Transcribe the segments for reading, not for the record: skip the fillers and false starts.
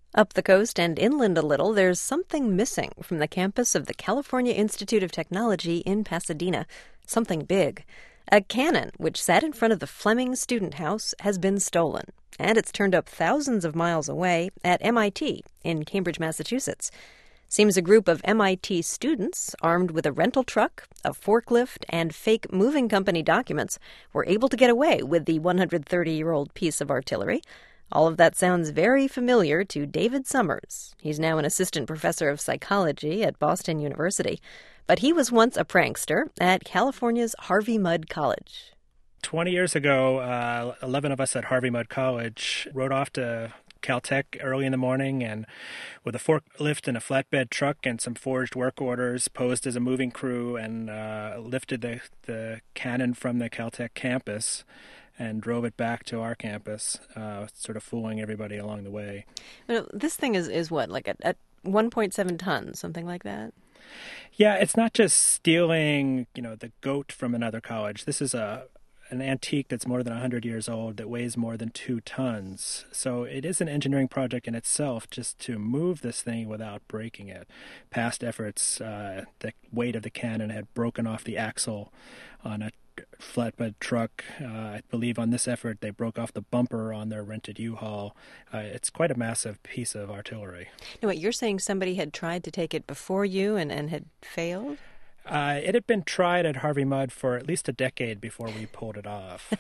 Up the coast and inland a little, there's something missing from the campus of the California Institute of Technology in Pasadena. Something big. A cannon, which sat in front of the Fleming Student House, has been stolen. And it's turned up thousands of miles away at MIT in Cambridge, Massachusetts. Seems a group of MIT students, armed with a rental truck, a forklift, and fake moving company documents, were able to get away with the 130-year-old piece of artillery. All of that sounds very familiar to David Summers. He's now an assistant professor of psychology at Boston University. But he was once a prankster at California's Harvey Mudd College. 20 years ago, 11 of us at Harvey Mudd College rode off to Caltech early in the morning and with a forklift and a flatbed truck and some forged work orders, posed as a moving crew and lifted the cannon from the Caltech campus and drove it back to our campus, sort of fooling everybody along the way. Well, this thing is what, like at 1.7 tons, something like that? Yeah, it's not just stealing, the goat from another college. This is an antique that's more than 100 years old that weighs more than 2 tons. So it is an engineering project in itself just to move this thing without breaking it. Past efforts, the weight of the cannon had broken off the axle on a flatbed truck. I believe on this effort they broke off the bumper on their rented U-Haul. It's quite a massive piece of artillery. Now, what, you're saying somebody had tried to take it before you and had failed? It had been tried at Harvey Mudd for at least a decade before we pulled it off.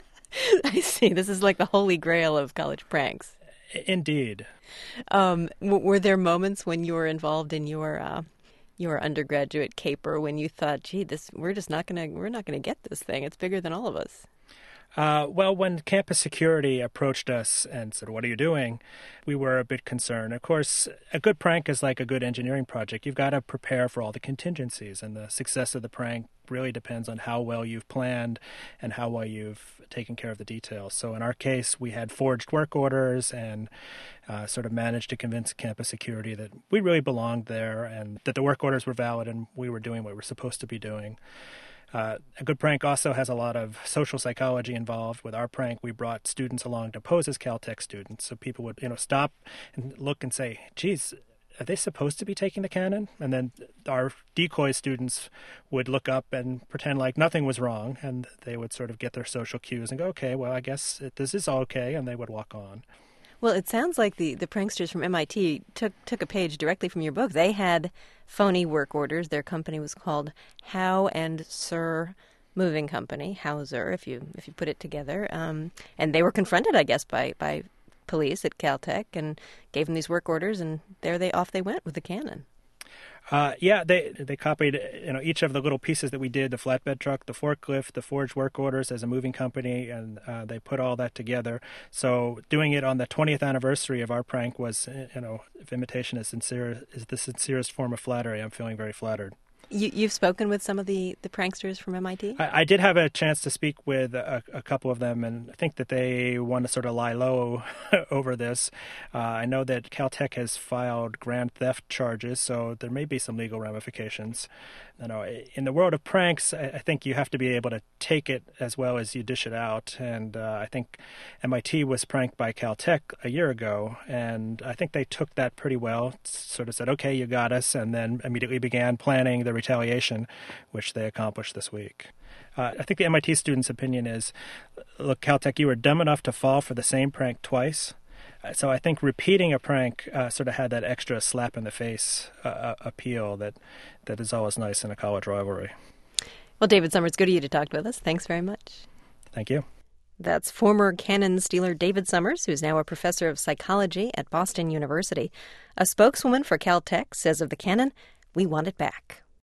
I see. This is like the holy grail of college pranks. Indeed. Were there moments when you were involved in your undergraduate caper when you thought, "Gee, we're not gonna get this thing. It's bigger than all of us"? Well, when campus security approached us and said, "What are you doing?" we were a bit concerned. Of course, a good prank is like a good engineering project. You've got to prepare for all the contingencies, and the success of the prank really depends on how well you've planned and how well you've taken care of the details. So in our case, we had forged work orders and sort of managed to convince campus security that we really belonged there and that the work orders were valid and we were doing what we were supposed to be doing. A good prank also has a lot of social psychology involved. With our prank, we brought students along to pose as Caltech students. So people would, stop and look and say, "Geez, are they supposed to be taking the cannon?" And then our decoy students would look up and pretend like nothing was wrong. And they would sort of get their social cues and go, "Okay, well, I guess this is all okay." And they would walk on. Well, it sounds like the pranksters from MIT took a page directly from your book. They had phony work orders. Their company was called Howe and Sir Moving Company, Hauser, if you put it together. And they were confronted, I guess, by police at Caltech and gave them these work orders, and off they went with the cannon. Yeah, they copied each of the little pieces that we did, the flatbed truck, the forklift, the forged work orders as a moving company, and they put all that together. So doing it on the 20th anniversary of our prank was, if imitation is the sincerest form of flattery, I'm feeling very flattered. You've spoken with some of the pranksters from MIT? I did have a chance to speak with a couple of them, and I think that they want to sort of lie low over this. I know that Caltech has filed grand theft charges, so there may be some legal ramifications. In the world of pranks, I think you have to be able to take it as well as you dish it out, and I think MIT was pranked by Caltech a year ago, and I think they took that pretty well, sort of said, "Okay, you got us," and then immediately began planning the retaliation, which they accomplished this week. I think the MIT students' opinion is, look, Caltech, you were dumb enough to fall for the same prank twice. So I think repeating a prank sort of had that extra slap in the face appeal that is always nice in a college rivalry. Well, David Summers, good of you to talk with us. Thanks very much. Thank you. That's former cannon stealer David Summers, who's now a professor of psychology at Boston University. A spokeswoman for Caltech says of the cannon, "We want it back."